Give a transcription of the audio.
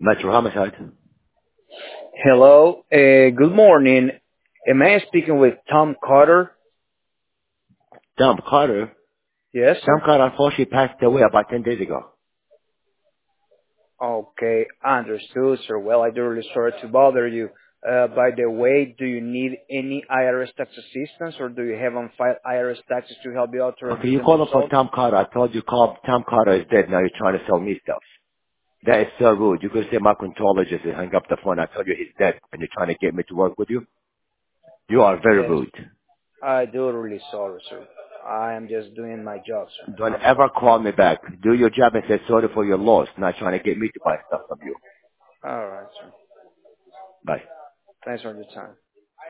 Metro Homicide. Hello, good morning. Am I speaking with Tom Carter? Tom Carter. Yes, Tom sir. Carter unfortunately passed away about 10 days ago. Okay, understood, sir. Well, I do really sorry to bother you. By the way, do you need any IRS tax assistance, or do you have on file IRS taxes to help you out to Okay, review you them called him for results? Tom Carter. I told you call Tom Carter is dead. Now you're trying to sell me stuff. That is so rude. You could say my controller just hung up the phone. I told you he's dead and you're trying to get me to work with you. You are very Yes, rude. I do really sorry, sir. I am just doing my job, sir. Don't I'm ever sorry. call me back. Do your job and say sorry for your loss, not trying to get me to buy stuff from you. All right, sir. Bye. Thanks for your time.